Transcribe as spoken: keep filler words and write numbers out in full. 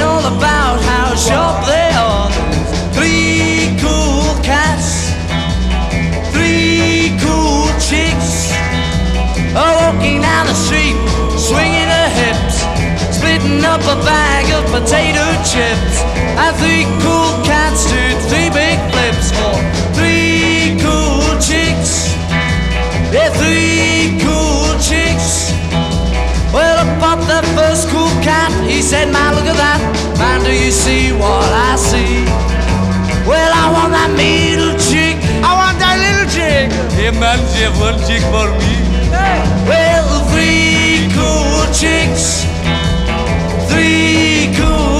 all about how sharp they are. Three cool cats, three cool chicks, are walking down the street, swinging her hips, splitting up a bag of potato chips. And three cool cats do three big flips for three cool chicks. Yeah, three cool chicks. Well, up popped the first cool cat. He said, man, look at that. Man, do you see what I see? Well, I want that middle chick. I want that little chick. Hey man, you have one chick for me. Well, three cool chicks